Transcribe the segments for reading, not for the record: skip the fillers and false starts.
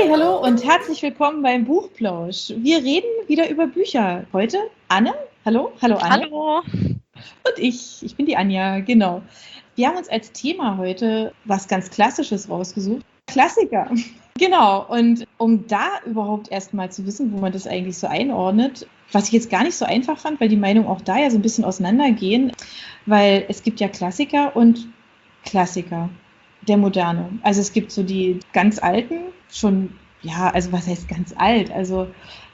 Hallo und herzlich willkommen beim Buchplausch. Wir reden wieder über Bücher. Heute Anne. Hallo Anne. Hallo. Und ich bin die Anja, genau. Wir haben uns als Thema heute was ganz Klassisches rausgesucht. Klassiker. Genau, und um da überhaupt erstmal zu wissen, wo man das eigentlich so einordnet, was ich jetzt gar nicht so einfach fand, weil die Meinungen auch da ja so ein bisschen auseinandergehen, weil es gibt ja Klassiker und Klassiker der Moderne. Also es gibt so die ganz alten, schon, ja, also was heißt ganz alt? Also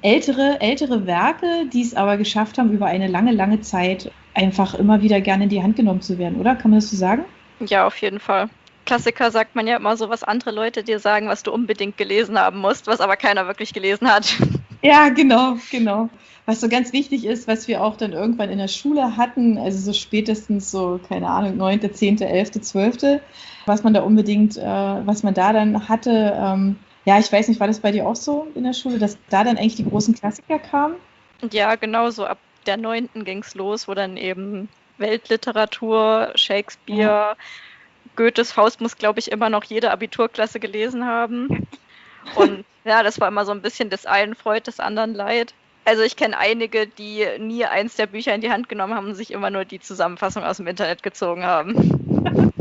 ältere Werke, die es aber geschafft haben, über eine lange Zeit einfach immer wieder gerne in die Hand genommen zu werden, oder? Kann man das so sagen? Ja, auf jeden Fall. Klassiker sagt man ja immer so, was andere Leute dir sagen, was du unbedingt gelesen haben musst, was aber keiner wirklich gelesen hat. Ja, genau. Was so ganz wichtig ist, was wir auch dann irgendwann in der Schule hatten, also so spätestens so, keine Ahnung, 9., 10., 11., 12., was man da unbedingt, was man da dann hatte. Ja, ich weiß nicht, war das bei dir auch so in der Schule, dass da dann eigentlich die großen Klassiker kamen? Ja, genau so ab der 9. ging's los, wo dann eben Weltliteratur, Shakespeare, Goethes Faust muss, glaube ich, immer noch jede Abiturklasse gelesen haben. Und ja, das war immer so ein bisschen des einen Freud, des anderen Leid. Also ich kenne einige, die nie eins der Bücher in die Hand genommen haben und sich immer nur die Zusammenfassung aus dem Internet gezogen haben.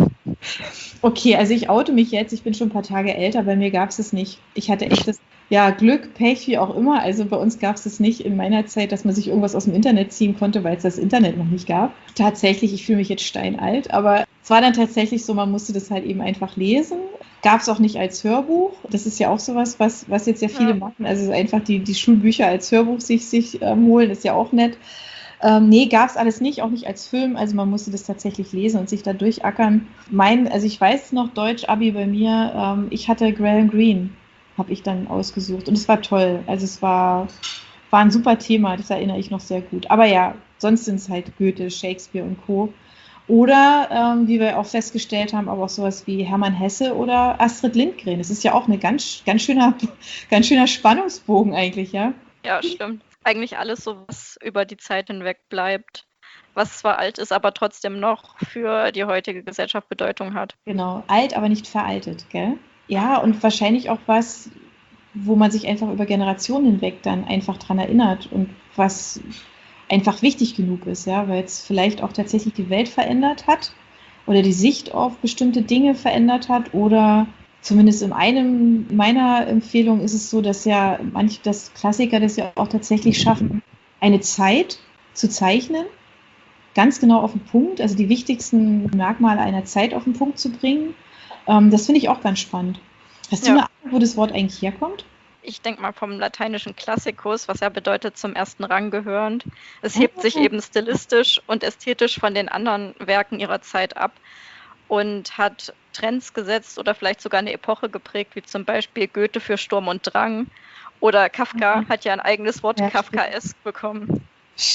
Okay, also ich oute mich jetzt, ich bin schon ein paar Tage älter, bei mir gab es es nicht. Ich hatte echt das, ja, Glück, Pech, wie auch immer. Also bei uns gab es es nicht in meiner Zeit, dass man sich irgendwas aus dem Internet ziehen konnte, weil es das Internet noch nicht gab. Tatsächlich, ich fühle mich jetzt steinalt, aber es war dann tatsächlich so, man musste das halt eben einfach lesen. Gab es auch nicht als Hörbuch. Das ist ja auch sowas, was jetzt ja viele machen. Also einfach die Schulbücher als Hörbuch sich holen, ist ja auch nett. Nee, gab es alles nicht, auch nicht als Film. Also man musste das tatsächlich lesen und sich da durchackern. Also ich weiß noch, Deutsch-Abi bei mir, ich hatte Graham Greene, habe ich dann ausgesucht. Und es war toll. Also war ein super Thema, das erinnere ich noch sehr gut. Aber ja, sonst sind es halt Goethe, Shakespeare und Co. Oder, wie wir auch festgestellt haben, aber auch sowas wie Hermann Hesse oder Astrid Lindgren. Das ist ja auch eine ganz schöner Spannungsbogen eigentlich, ja. Ja, stimmt. Eigentlich alles so, was über die Zeit hinweg bleibt, was zwar alt ist, aber trotzdem noch für die heutige Gesellschaft Bedeutung hat. Genau, alt, aber nicht veraltet, gell? Ja, und wahrscheinlich auch was, wo man sich einfach über Generationen hinweg dann einfach dran erinnert und was einfach wichtig genug ist, ja, weil es vielleicht auch tatsächlich die Welt verändert hat oder die Sicht auf bestimmte Dinge verändert hat oder zumindest in einem meiner Empfehlungen ist es so, dass ja das Klassiker das ja auch tatsächlich schaffen, eine Zeit zu zeichnen, ganz genau auf den Punkt, also die wichtigsten Merkmale einer Zeit auf den Punkt zu bringen. Das finde ich auch ganz spannend. Hast du Ja, eine Ahnung, wo das Wort eigentlich herkommt? ich denke mal vom lateinischen Classicus, was ja bedeutet zum ersten Rang gehörend. Es hebt sich Ah, eben stilistisch und ästhetisch von den anderen Werken ihrer Zeit ab und hat Trends gesetzt oder vielleicht sogar eine Epoche geprägt, wie zum Beispiel Goethe für Sturm und Drang oder Kafka hat ja ein eigenes Wort ja, stimmt. Kafkaesk bekommen.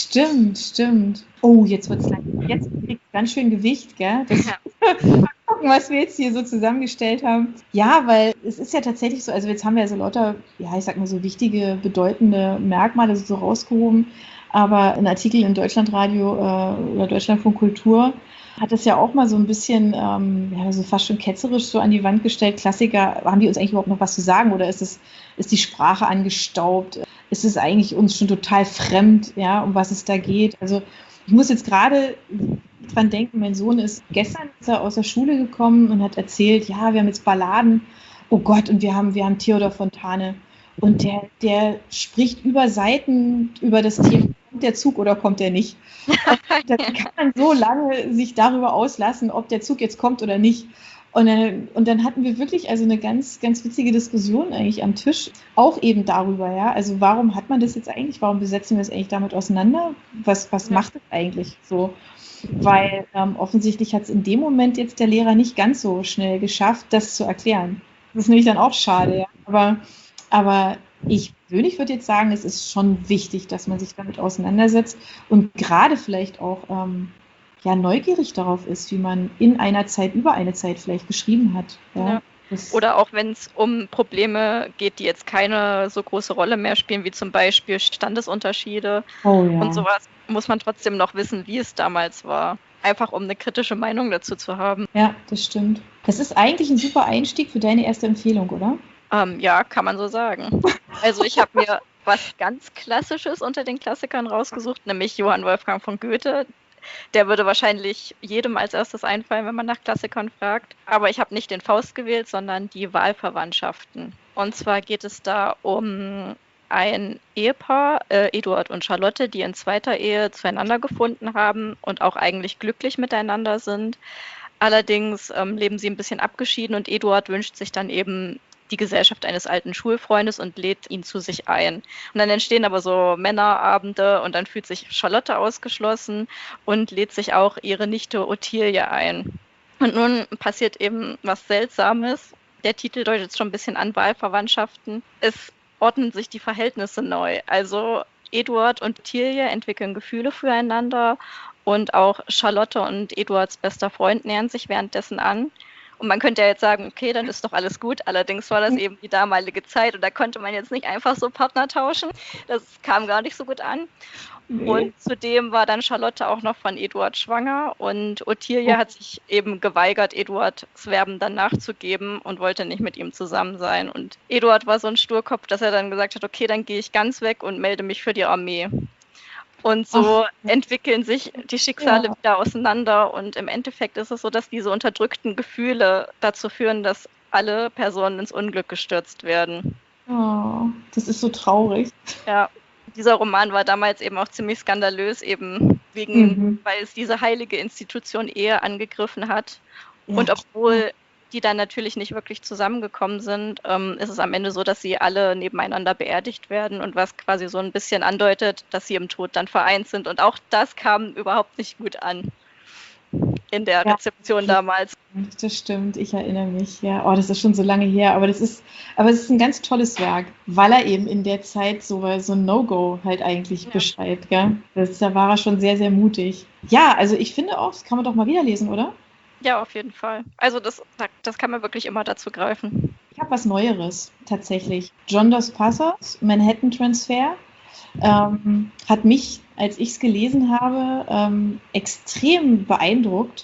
Stimmt. Oh, jetzt wird's lang. Jetzt kriegt es ganz schön Gewicht, gell? Ja, Gucken, was wir jetzt hier so zusammengestellt haben. Ja, weil es ist ja tatsächlich so, also jetzt haben wir ja so lauter, ja, ich sag mal so wichtige, bedeutende Merkmale so rausgehoben. Aber ein Artikel in Deutschlandradio oder Deutschlandfunk Kultur hat das ja auch mal so ein bisschen, ja, so fast schon ketzerisch so an die Wand gestellt. Klassiker, haben die uns eigentlich überhaupt noch was zu sagen oder ist die Sprache angestaubt? Ist es eigentlich uns schon total fremd, ja, um was es da geht? Also ich muss jetzt gerade dran denken, mein Sohn gestern ist er aus der Schule gekommen und hat erzählt, ja, wir haben jetzt Balladen, oh Gott, und wir haben Theodor Fontane. Und der spricht über Seiten über das Thema, kommt der Zug oder kommt der nicht? Und dann kann man so lange sich darüber auslassen, ob der Zug jetzt kommt oder nicht. Und dann hatten wir wirklich also eine ganz witzige Diskussion eigentlich am Tisch, auch eben darüber, ja. Also warum hat man das jetzt eigentlich? Warum besetzen wir es eigentlich damit auseinander? Was ja. macht es eigentlich so? Weil offensichtlich hat es in dem Moment jetzt der Lehrer nicht ganz so schnell geschafft, das zu erklären. Das ist nämlich dann auch schade, ja. Aber ich persönlich würde jetzt sagen, es ist schon wichtig, dass man sich damit auseinandersetzt und gerade vielleicht auch ja, neugierig darauf ist, wie man in einer Zeit über eine Zeit vielleicht geschrieben hat. Ja, Ja. Oder auch wenn es um Probleme geht, die jetzt keine so große Rolle mehr spielen, wie zum Beispiel Standesunterschiede oh und ja. sowas, muss man trotzdem noch wissen, wie es damals war. Einfach um eine kritische Meinung dazu zu haben. Ja, das stimmt. Das ist eigentlich ein super Einstieg für deine erste Empfehlung, oder? Ja, kann man so sagen. Also ich habe mir was ganz Klassisches unter den Klassikern rausgesucht, nämlich Johann Wolfgang von Goethe. Der würde wahrscheinlich jedem als erstes einfallen, wenn man nach Klassikern fragt. Aber ich habe nicht den Faust gewählt, sondern die Wahlverwandtschaften. Und zwar geht es da um ein Ehepaar, Eduard und Charlotte, die in zweiter Ehe zueinander gefunden haben und auch eigentlich glücklich miteinander sind. Allerdings leben sie ein bisschen abgeschieden und Eduard wünscht sich dann eben die Gesellschaft eines alten Schulfreundes und lädt ihn zu sich ein. Und dann entstehen aber so Männerabende und dann fühlt sich Charlotte ausgeschlossen und lädt sich auch ihre Nichte Ottilie ein. Und nun passiert eben was Seltsames. Der Titel deutet schon ein bisschen an, Wahlverwandtschaften. Es ordnen sich die Verhältnisse neu. Also Eduard und Ottilie entwickeln Gefühle füreinander und auch Charlotte und Eduards bester Freund nähern sich währenddessen an. Und man könnte ja jetzt sagen, okay, dann ist doch alles gut. Allerdings war das eben die damalige Zeit und da konnte man jetzt nicht einfach so Partner tauschen. Das kam gar nicht so gut an. Nee. Und zudem war dann Charlotte auch noch von Eduard schwanger und Ottilie hat sich eben geweigert, Eduards Werben dann nachzugeben und wollte nicht mit ihm zusammen sein. Und Eduard war so ein Sturkopf, dass er dann gesagt hat, okay, dann gehe ich ganz weg und melde mich für die Armee. Und so entwickeln sich die Schicksale wieder auseinander und im Endeffekt ist es so, dass diese unterdrückten Gefühle dazu führen, dass alle Personen ins Unglück gestürzt werden. Oh, das ist so traurig. Ja, dieser Roman war damals eben auch ziemlich skandalös, eben wegen, weil es diese heilige Institution Ehe angegriffen hat. Ja. Und obwohl die dann natürlich nicht wirklich zusammengekommen sind, ist es am Ende so, dass sie alle nebeneinander beerdigt werden und was quasi so ein bisschen andeutet, dass sie im Tod dann vereint sind. Und auch das kam überhaupt nicht gut an in der Rezeption damals. Das stimmt, ich erinnere mich. Ja, oh, das ist schon so lange her, aber es ist ein ganz tolles Werk, weil er eben in der Zeit so ein No-Go halt eigentlich beschreibt. Gell? Da war er schon sehr, sehr mutig. Ja, also ich finde auch, das kann man doch mal wieder lesen, oder? Ja, auf jeden Fall. Also das kann man wirklich immer dazu greifen. Ich habe was Neueres, tatsächlich. John Dos Passos, Manhattan Transfer, hat mich, als ich es gelesen habe, extrem beeindruckt,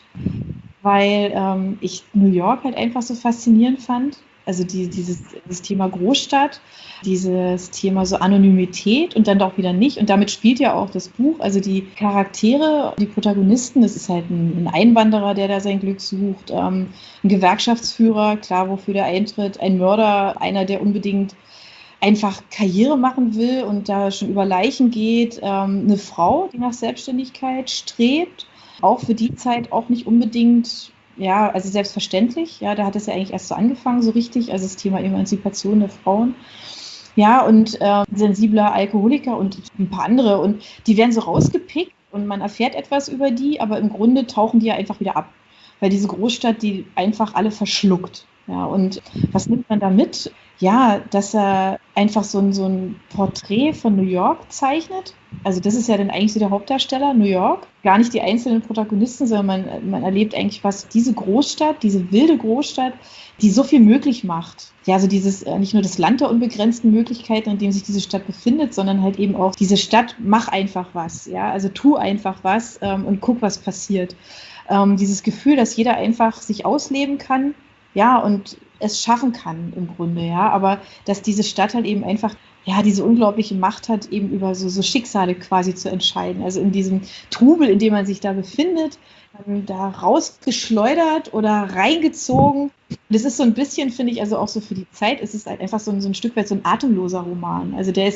weil ich New York halt einfach so faszinierend fand. Also dieses Thema Großstadt, dieses Thema so Anonymität und dann doch wieder nicht. Und damit spielt ja auch das Buch. Also die Charaktere, die Protagonisten, das ist halt ein Einwanderer, der da sein Glück sucht, ein Gewerkschaftsführer, klar, wofür der eintritt, ein Mörder, einer, der unbedingt einfach Karriere machen will und da schon über Leichen geht, eine Frau, die nach Selbstständigkeit strebt, auch für die Zeit auch nicht unbedingt, ja, also selbstverständlich, ja, da hat es ja eigentlich erst so angefangen, so richtig, also das Thema Emanzipation der Frauen. Ja, und sensibler Alkoholiker und ein paar andere und die werden so rausgepickt und man erfährt etwas über die, aber im Grunde tauchen die ja einfach wieder ab, weil diese Großstadt die einfach alle verschluckt. Ja, und was nimmt man da mit? Ja, dass er einfach so ein Porträt von New York zeichnet. Also das ist ja dann eigentlich so der Hauptdarsteller, New York. Gar nicht die einzelnen Protagonisten, sondern man erlebt eigentlich was, diese Großstadt, diese wilde Großstadt, die so viel möglich macht. Ja, also dieses, nicht nur das Land der unbegrenzten Möglichkeiten, in dem sich diese Stadt befindet, sondern halt eben auch diese Stadt, mach einfach was. Ja, also tu einfach was und guck, was passiert. Dieses Gefühl, dass jeder einfach sich ausleben kann, ja, und es schaffen kann im Grunde, ja, aber dass diese Stadt halt eben einfach, ja, diese unglaubliche Macht hat, eben über so Schicksale quasi zu entscheiden. Also in diesem Trubel, in dem man sich da befindet, da rausgeschleudert oder reingezogen. Das ist so ein bisschen, finde ich, also auch so für die Zeit, ist es halt einfach so ein Stück weit so ein atemloser Roman. Also der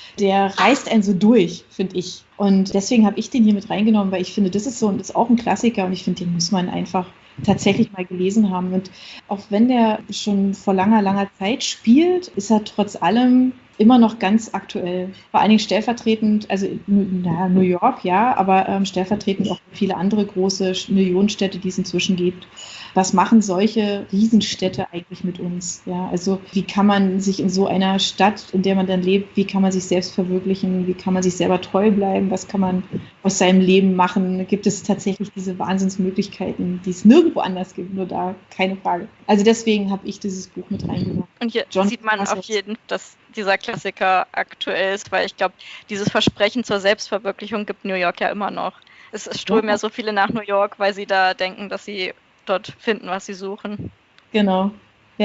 reißt einen so durch, finde ich. Und deswegen habe ich den hier mit reingenommen, weil ich finde, das ist auch ein Klassiker und ich finde, den muss man einfach tatsächlich mal gelesen haben. Und auch wenn der schon vor langer, langer Zeit spielt, ist er trotz allem immer noch ganz aktuell. Vor allen Dingen stellvertretend, also New York, ja, aber stellvertretend auch viele andere große Millionenstädte, die es inzwischen gibt. Was machen solche Riesenstädte eigentlich mit uns? Ja, also wie kann man sich in so einer Stadt, in der man dann lebt, wie kann man sich selbst verwirklichen? Wie kann man sich selber treu bleiben? Was kann man aus seinem Leben machen? Gibt es tatsächlich diese Wahnsinnsmöglichkeiten, die es nirgendwo anders gibt? Nur da, keine Frage. Also deswegen habe ich dieses Buch mit reingenommen. Und hier sieht man auf jeden Fall, dass dieser Klassiker aktuell ist, weil ich glaube, dieses Versprechen zur Selbstverwirklichung gibt New York ja immer noch. Es strömen ja so viele nach New York, weil sie da denken, dass sie dort finden, was sie suchen. Genau, ja.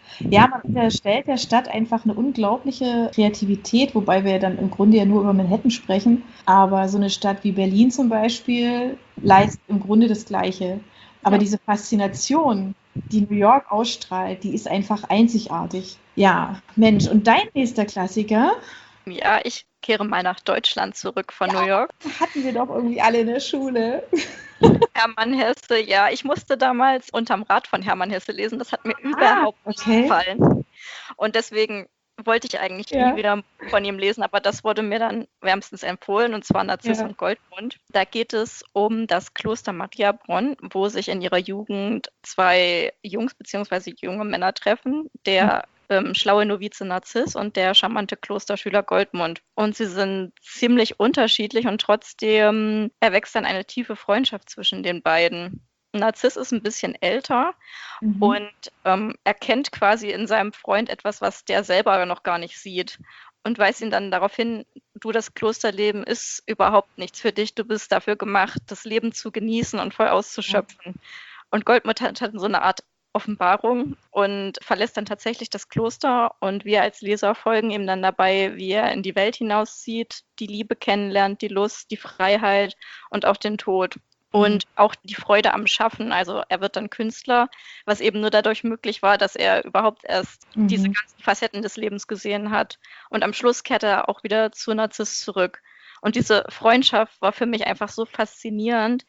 Ja, man unterstellt der Stadt einfach eine unglaubliche Kreativität, wobei wir dann im Grunde ja nur über Manhattan sprechen. Aber so eine Stadt wie Berlin zum Beispiel leistet im Grunde das Gleiche. Aber Ja. diese Faszination, die New York ausstrahlt, die ist einfach einzigartig. Ja, Mensch, und dein nächster Klassiker? Ja, ich kehre mal nach Deutschland zurück von New Ja, York. hatten wir doch irgendwie alle in der Schule. Hermann Hesse, ja, ich musste damals unterm Rad von Hermann Hesse lesen. Das hat mir überhaupt nicht Okay. gefallen. Und deswegen wollte ich eigentlich Ja. nie wieder von ihm lesen, aber das wurde mir dann wärmstens empfohlen, und zwar Narziss Ja. und Goldmund. Da geht es um das Kloster Mariabronn, wo sich in ihrer Jugend zwei Jungs bzw. junge Männer treffen, der schlaue Novize Narziss und der charmante Klosterschüler Goldmund. Und sie sind ziemlich unterschiedlich und trotzdem erwächst dann eine tiefe Freundschaft zwischen den beiden. Narziss ist ein bisschen älter und erkennt quasi in seinem Freund etwas, was der selber noch gar nicht sieht, und weist ihn dann darauf hin: Du, das Klosterleben ist überhaupt nichts für dich, du bist dafür gemacht, das Leben zu genießen und voll auszuschöpfen. Und Goldmund hat so eine Art Offenbarung und verlässt dann tatsächlich das Kloster, und wir als Leser folgen ihm dann dabei, wie er in die Welt hinauszieht, die Liebe kennenlernt, die Lust, die Freiheit und auch den Tod. Und auch die Freude am Schaffen. Also er wird dann Künstler, was eben nur dadurch möglich war, dass er überhaupt erst diese ganzen Facetten des Lebens gesehen hat. Und am Schluss kehrt er auch wieder zu Narziss zurück. Und diese Freundschaft war für mich einfach so faszinierend,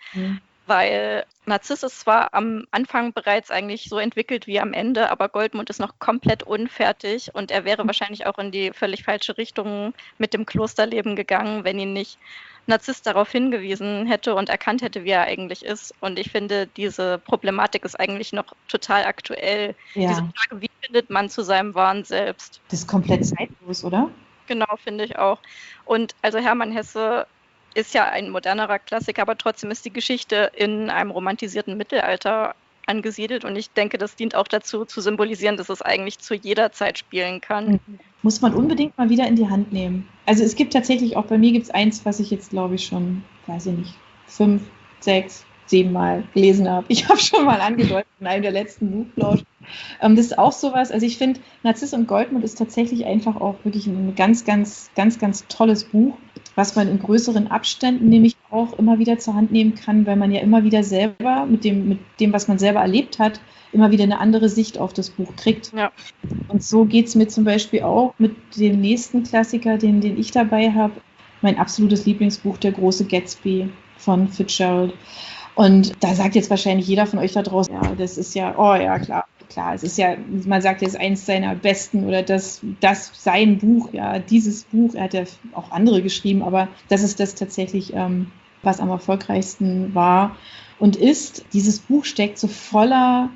weil Narziss ist zwar am Anfang bereits eigentlich so entwickelt wie am Ende, aber Goldmund ist noch komplett unfertig, und er wäre wahrscheinlich auch in die völlig falsche Richtung mit dem Klosterleben gegangen, wenn ihn nicht Narziss darauf hingewiesen hätte und erkannt hätte, wie er eigentlich ist. Und ich finde, diese Problematik ist eigentlich noch total aktuell. Ja. Diese Frage, wie findet man zu seinem wahren Selbst? Das ist komplett zeitlos, oder? Genau, finde ich auch. Und also Hermann Hesse ist ja ein modernerer Klassiker, aber trotzdem ist die Geschichte in einem romantisierten Mittelalter angesiedelt, und ich denke, das dient auch dazu, zu symbolisieren, dass es eigentlich zu jeder Zeit spielen kann. Muss man unbedingt mal wieder in die Hand nehmen. Also es gibt tatsächlich, auch bei mir gibt es eins, was ich jetzt, glaube ich, schon, weiß ich nicht, 5, 6, 7 Mal gelesen habe. Ich habe schon mal angedeutet in einem der letzten Buchplausch. Das ist auch sowas, also ich finde, Narziss und Goldmund ist tatsächlich einfach auch wirklich ein ganz, ganz, ganz, ganz tolles Buch, was man in größeren Abständen nämlich auch immer wieder zur Hand nehmen kann, weil man ja immer wieder selber mit dem, was man selber erlebt hat, immer wieder eine andere Sicht auf das Buch kriegt. Ja. Und so geht es mir zum Beispiel auch mit dem nächsten Klassiker, den ich dabei habe, mein absolutes Lieblingsbuch, Der große Gatsby von Fitzgerald. Und da sagt jetzt wahrscheinlich jeder von euch da draußen, ja, das ist ja, oh ja, klar, es ist ja, man sagt jetzt eins seiner besten oder das sein Buch, ja, dieses Buch, er hat ja auch andere geschrieben, aber das ist das tatsächlich, was am erfolgreichsten war und ist. Dieses Buch steckt so voller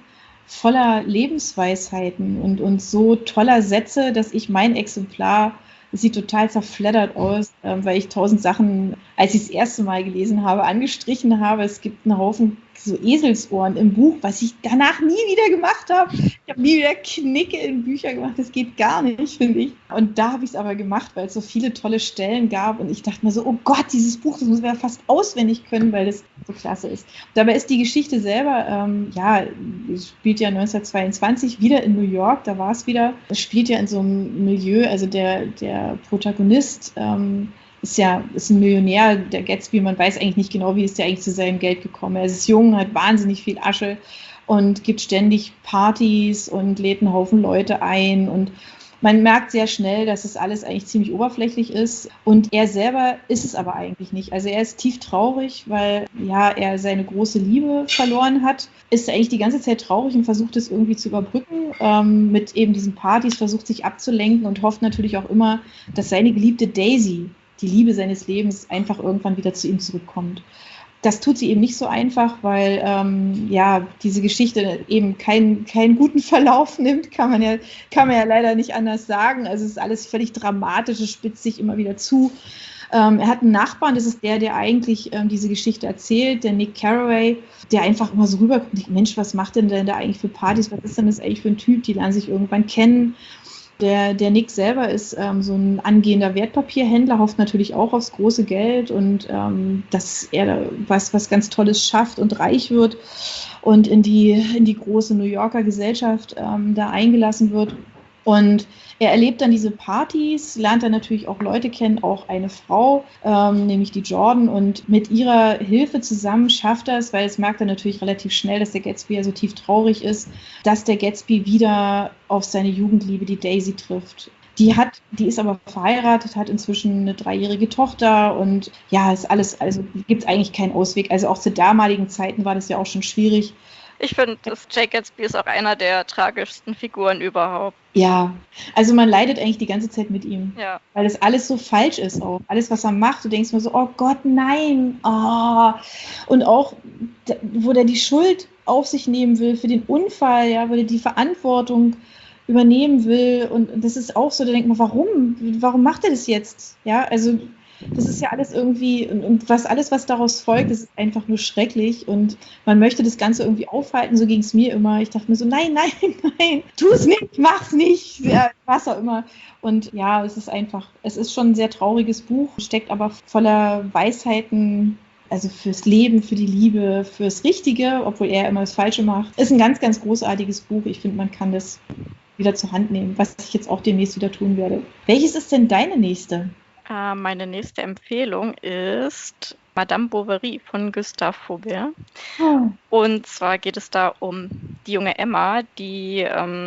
Lebensweisheiten und so toller Sätze, dass ich mein Exemplar, es sieht total zerfleddert aus, weil ich 1000 Sachen, als ich das erste Mal gelesen habe, angestrichen habe. Es gibt einen Haufen so Eselsohren im Buch, was ich danach nie wieder gemacht habe. Ich habe nie wieder Knicke in Bücher gemacht. Das geht gar nicht, finde ich. Und da habe ich es aber gemacht, weil es so viele tolle Stellen gab. Und ich dachte mir so, oh Gott, dieses Buch, das muss man ja fast auswendig können, weil das so klasse ist. Dabei ist die Geschichte selber, spielt ja 1922 wieder in New York. Da war es wieder. Es spielt ja in so einem Milieu, also der Protagonist ist ein Millionär, der Gatsby, man weiß eigentlich nicht genau, wie ist der eigentlich zu seinem Geld gekommen. Er ist jung, hat wahnsinnig viel Asche und gibt ständig Partys und lädt einen Haufen Leute ein, und man merkt sehr schnell, dass es alles eigentlich ziemlich oberflächlich ist, und er selber ist es aber eigentlich nicht. Also er ist tief traurig, weil er seine große Liebe verloren hat, ist eigentlich die ganze Zeit traurig und versucht es irgendwie zu überbrücken, mit eben diesen Partys, versucht sich abzulenken und hofft natürlich auch immer, dass seine geliebte Daisy, die Liebe seines Lebens, einfach irgendwann wieder zu ihm zurückkommt. Das tut sie eben nicht so einfach, weil diese Geschichte eben keinen guten Verlauf nimmt, kann man ja leider nicht anders sagen. Also es ist alles völlig dramatisch, es spitzt sich immer wieder zu. Er hat einen Nachbarn, das ist der eigentlich diese Geschichte erzählt, der Nick Carraway, der einfach immer so rüberkommt und denkt, Mensch, was macht denn der da eigentlich für Partys, was ist denn das eigentlich für ein Typ, die lernen sich irgendwann kennen. Der Nick selber ist so ein angehender Wertpapierhändler, hofft natürlich auch aufs große Geld und dass er was ganz Tolles schafft und reich wird. und in die große New Yorker Gesellschaft da eingelassen wird. Und er erlebt dann diese Partys, lernt dann natürlich auch Leute kennen, auch eine Frau, nämlich die Jordan. Und mit ihrer Hilfe zusammen schafft er es, weil es merkt er natürlich relativ schnell, dass der Gatsby ja so tief traurig ist, dass der Gatsby wieder auf seine Jugendliebe, die Daisy, trifft. Die ist aber verheiratet, hat inzwischen eine 3-jährige Tochter und ja, ist alles, also gibt es eigentlich keinen Ausweg. Also auch zu damaligen Zeiten war das ja auch schon schwierig. Ich finde, Jake Gatsby ist auch einer der tragischsten Figuren überhaupt. Ja, also man leidet eigentlich die ganze Zeit mit ihm, Ja. weil das alles so falsch ist auch. Alles, was er macht, du denkst mir so, oh Gott, nein. Oh. Und auch, wo der die Schuld auf sich nehmen will für den Unfall, ja, wo der die Verantwortung übernehmen will. Und das ist auch so, da denkt man, warum macht er das jetzt? Ja, also das ist ja alles irgendwie, und alles, was daraus folgt, das ist einfach nur schrecklich und man möchte das Ganze irgendwie aufhalten, so ging es mir immer. Ich dachte mir so, nein, tu es nicht, mach's nicht, ja, was auch immer. Und ja, es ist schon ein sehr trauriges Buch, steckt aber voller Weisheiten, also fürs Leben, für die Liebe, fürs Richtige, obwohl er immer das Falsche macht. Ist ein ganz, ganz großartiges Buch. Ich finde, man kann das wieder zur Hand nehmen, was ich jetzt auch demnächst wieder tun werde. Welches ist denn deine nächste? Meine nächste Empfehlung ist Madame Bovary von Gustave Flaubert. Und zwar geht es da um die junge Emma, die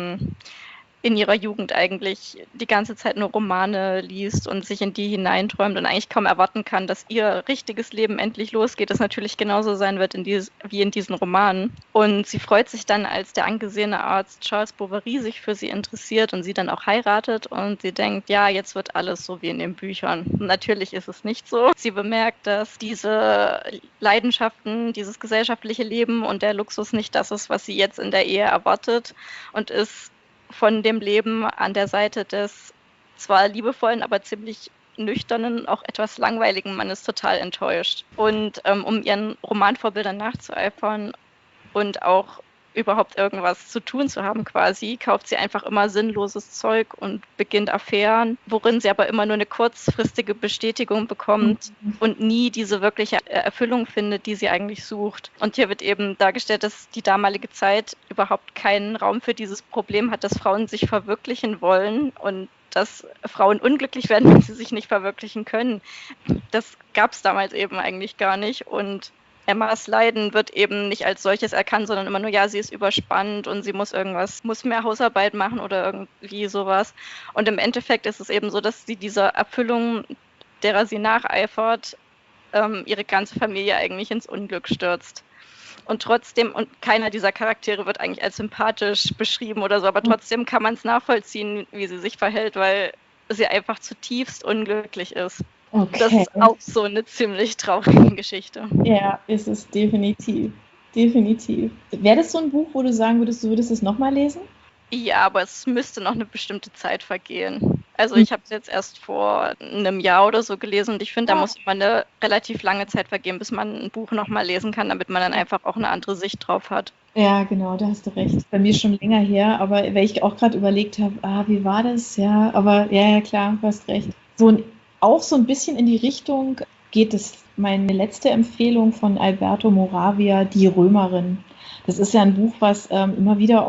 in ihrer Jugend eigentlich die ganze Zeit nur Romane liest und sich in die hineinträumt und eigentlich kaum erwarten kann, dass ihr richtiges Leben endlich losgeht, das natürlich genauso sein wird wie in diesen Romanen. Und sie freut sich dann, als der angesehene Arzt Charles Bovary sich für sie interessiert und sie dann auch heiratet und sie denkt, ja, jetzt wird alles so wie in den Büchern. Und natürlich ist es nicht so. Sie bemerkt, dass diese Leidenschaften, dieses gesellschaftliche Leben und der Luxus nicht das ist, was sie jetzt in der Ehe erwartet und ist von dem Leben an der Seite des zwar liebevollen, aber ziemlich nüchternen, auch etwas langweiligen Mannes total enttäuscht. Und um ihren Romanvorbildern nachzueifern und auch überhaupt irgendwas zu tun zu haben quasi, kauft sie einfach immer sinnloses Zeug und beginnt Affären, worin sie aber immer nur eine kurzfristige Bestätigung bekommt und nie diese wirkliche Erfüllung findet, die sie eigentlich sucht. Und hier wird eben dargestellt, dass die damalige Zeit überhaupt keinen Raum für dieses Problem hat, dass Frauen sich verwirklichen wollen und dass Frauen unglücklich werden, wenn sie sich nicht verwirklichen können. Das gab es damals eben eigentlich gar nicht und Emmas Leiden wird eben nicht als solches erkannt, sondern immer nur, ja, sie ist überspannt und sie muss mehr Hausarbeit machen oder irgendwie sowas. Und im Endeffekt ist es eben so, dass sie dieser Erfüllung, derer sie nacheifert, ihre ganze Familie eigentlich ins Unglück stürzt. Und trotzdem, und keiner dieser Charaktere wird eigentlich als sympathisch beschrieben oder so, aber trotzdem kann man es nachvollziehen, wie sie sich verhält, weil sie einfach zutiefst unglücklich ist. Okay. Das ist auch so eine ziemlich traurige Geschichte. Ja, ist es definitiv. Definitiv. Wäre das so ein Buch, wo du sagen würdest, du würdest es nochmal lesen? Ja, aber es müsste noch eine bestimmte Zeit vergehen. Also ich habe es jetzt erst vor einem Jahr oder so gelesen und ich finde, da muss immer eine relativ lange Zeit vergehen, bis man ein Buch nochmal lesen kann, damit man dann einfach auch eine andere Sicht drauf hat. Ja, genau, da hast du recht. Bei mir ist schon länger her, aber weil ich auch gerade überlegt habe, wie war das? Ja, aber ja, klar, du hast recht. Auch so ein bisschen in die Richtung geht es meine letzte Empfehlung von Alberto Moravia, Die Römerin. Das ist ja ein Buch, was immer wieder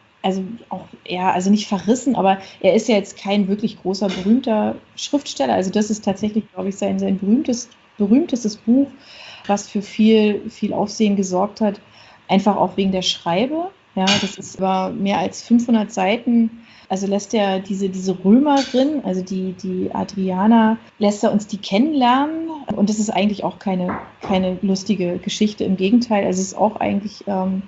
also nicht verrissen, aber er ist ja jetzt kein wirklich großer, berühmter Schriftsteller. Also das ist tatsächlich, glaube ich, sein berühmtestes Buch, was für viel, viel Aufsehen gesorgt hat, einfach auch wegen der Schreibe. Ja, das ist über mehr als 500 Seiten. Also lässt er diese Römerin, also die Adriana, lässt er uns die kennenlernen. Und das ist eigentlich auch keine lustige Geschichte. Im Gegenteil, also es ist auch eigentlich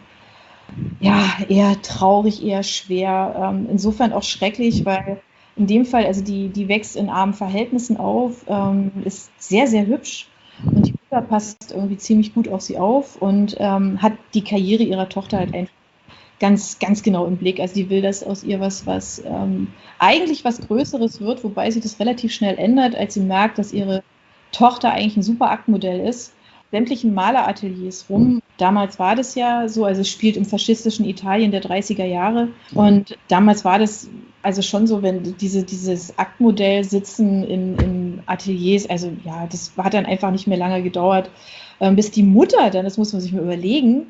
eher traurig, eher schwer. Insofern auch schrecklich, weil in dem Fall, also die wächst in armen Verhältnissen auf, ist sehr, sehr hübsch. Und die Mutter passt irgendwie ziemlich gut auf sie auf und hat die Karriere ihrer Tochter halt einfach ganz, ganz genau im Blick. Also die will, dass aus ihr was eigentlich was Größeres wird, wobei sie das relativ schnell ändert, als sie merkt, dass ihre Tochter eigentlich ein super Aktmodell ist. Sämtlichen Malerateliers rum. Damals war das ja so, also es spielt im faschistischen Italien der 30er Jahre. Und damals war das also schon so, wenn dieses Aktmodell sitzen in Ateliers, also das hat dann einfach nicht mehr lange gedauert, bis die Mutter dann, das muss man sich mal überlegen,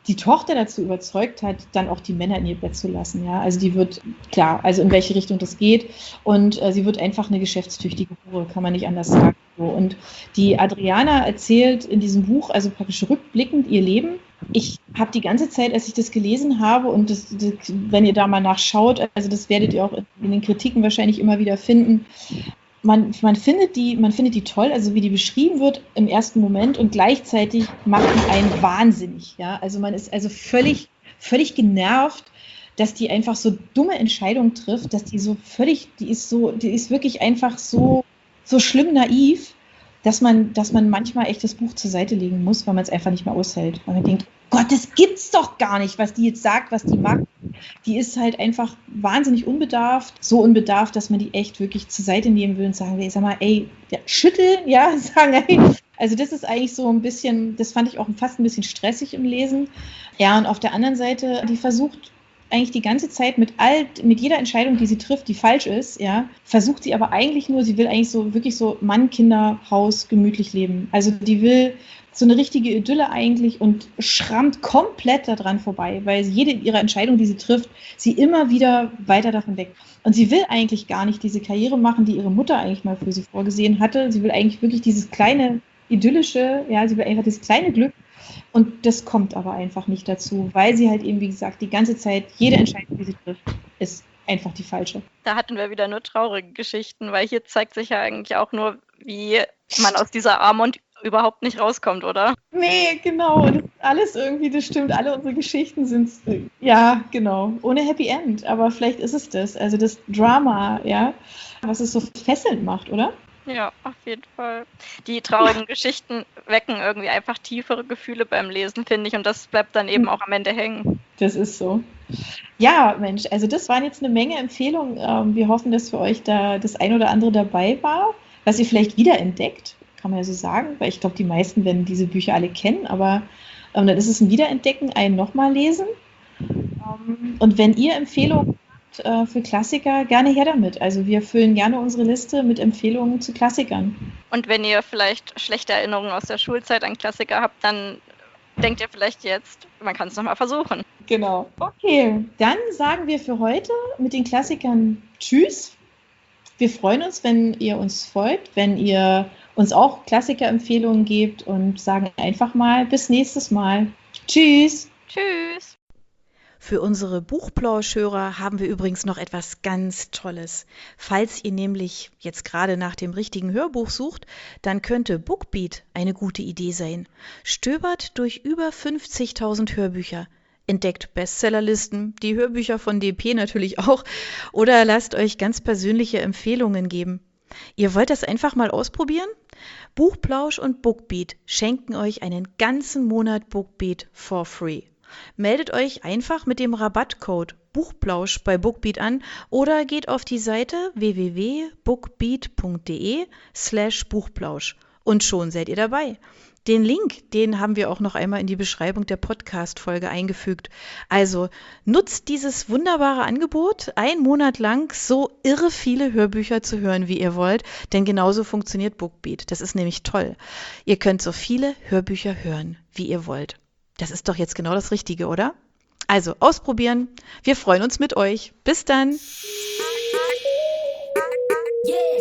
die Tochter dazu überzeugt hat, dann auch die Männer in ihr Bett zu lassen. Ja? Also die wird, klar, also in welche Richtung das geht. Und sie wird einfach eine geschäftstüchtige Hure, kann man nicht anders sagen. So. Und die Adriana erzählt in diesem Buch, also praktisch rückblickend ihr Leben. Ich habe die ganze Zeit, als ich das gelesen habe, und wenn ihr da mal nachschaut, also das werdet ihr auch in den Kritiken wahrscheinlich immer wieder finden, man findet die toll, also wie die beschrieben wird im ersten Moment, und gleichzeitig macht die einen wahnsinnig. Ja? Also man ist also völlig genervt, dass die einfach so dumme Entscheidungen trifft, dass die so völlig, die ist wirklich einfach so schlimm naiv, dass man manchmal echt das Buch zur Seite legen muss, weil man es einfach nicht mehr aushält. Weil man denkt, Gott, das gibt's doch gar nicht, was die jetzt sagt, was die macht. Die ist halt einfach wahnsinnig unbedarft, so unbedarft, dass man die echt wirklich zur Seite nehmen will und sagen will, sag mal, ey, ja, schütteln, ja, sagen, ey. Also das ist eigentlich so ein bisschen, das fand ich auch fast ein bisschen stressig im Lesen. Ja, und auf der anderen Seite, die versucht eigentlich die ganze Zeit mit jeder Entscheidung, die sie trifft, die falsch ist, ja, versucht sie aber eigentlich nur, sie will eigentlich so wirklich so Mann, Kinder, Haus, gemütlich leben. Also die will so eine richtige Idylle eigentlich und schrammt komplett daran vorbei, weil jede ihrer Entscheidungen, die sie trifft, sie immer wieder weiter davon weg. Und sie will eigentlich gar nicht diese Karriere machen, die ihre Mutter eigentlich mal für sie vorgesehen hatte. Sie will eigentlich wirklich dieses kleine idyllische, ja, sie will einfach dieses kleine Glück. Und das kommt aber einfach nicht dazu, weil sie halt eben, wie gesagt, die ganze Zeit, jede Entscheidung, die sie trifft, ist einfach die falsche. Da hatten wir wieder nur traurige Geschichten, weil hier zeigt sich ja eigentlich auch nur, wie man aus dieser Armut überhaupt nicht rauskommt, oder? Nee, genau. Das ist alles irgendwie, das stimmt. Alle unsere Geschichten sind, ja, genau, ohne Happy End. Aber vielleicht ist es das. Also das Drama, ja, was es so fesselnd macht, oder? Ja, auf jeden Fall. Die traurigen Geschichten wecken irgendwie einfach tiefere Gefühle beim Lesen, finde ich. Und das bleibt dann eben auch am Ende hängen. Das ist so. Ja, Mensch, also das waren jetzt eine Menge Empfehlungen. Wir hoffen, dass für euch da das ein oder andere dabei war, was ihr vielleicht wiederentdeckt, kann man ja so sagen, weil ich glaube, die meisten werden diese Bücher alle kennen, aber dann ist es ein Wiederentdecken, ein nochmal lesen. Und wenn ihr Empfehlungen habt für Klassiker, gerne her damit. Also wir füllen gerne unsere Liste mit Empfehlungen zu Klassikern. Und wenn ihr vielleicht schlechte Erinnerungen aus der Schulzeit an Klassiker habt, dann denkt ihr vielleicht jetzt, man kann es nochmal versuchen. Genau. Okay, dann sagen wir für heute mit den Klassikern Tschüss. Wir freuen uns, wenn ihr uns folgt, wenn ihr uns auch Klassikerempfehlungen gebt und sagen einfach mal bis nächstes Mal. Tschüss. Tschüss. Für unsere Buchplauschhörer haben wir übrigens noch etwas ganz Tolles. Falls ihr nämlich jetzt gerade nach dem richtigen Hörbuch sucht, dann könnte Bookbeat eine gute Idee sein. Stöbert durch über 50.000 Hörbücher. Entdeckt Bestsellerlisten, die Hörbücher von DP natürlich auch, oder lasst euch ganz persönliche Empfehlungen geben. Ihr wollt das einfach mal ausprobieren? Buchplausch und Bookbeat schenken euch einen ganzen Monat Bookbeat for free. Meldet euch einfach mit dem Rabattcode Buchplausch bei Bookbeat an oder geht auf die Seite www.bookbeat.de/Buchplausch und schon seid ihr dabei. Den Link, den haben wir auch noch einmal in die Beschreibung der Podcast-Folge eingefügt. Also nutzt dieses wunderbare Angebot, einen Monat lang so irre viele Hörbücher zu hören, wie ihr wollt, denn genauso funktioniert Bookbeat. Das ist nämlich toll. Ihr könnt so viele Hörbücher hören, wie ihr wollt. Das ist doch jetzt genau das Richtige, oder? Also ausprobieren. Wir freuen uns mit euch. Bis dann. Yeah.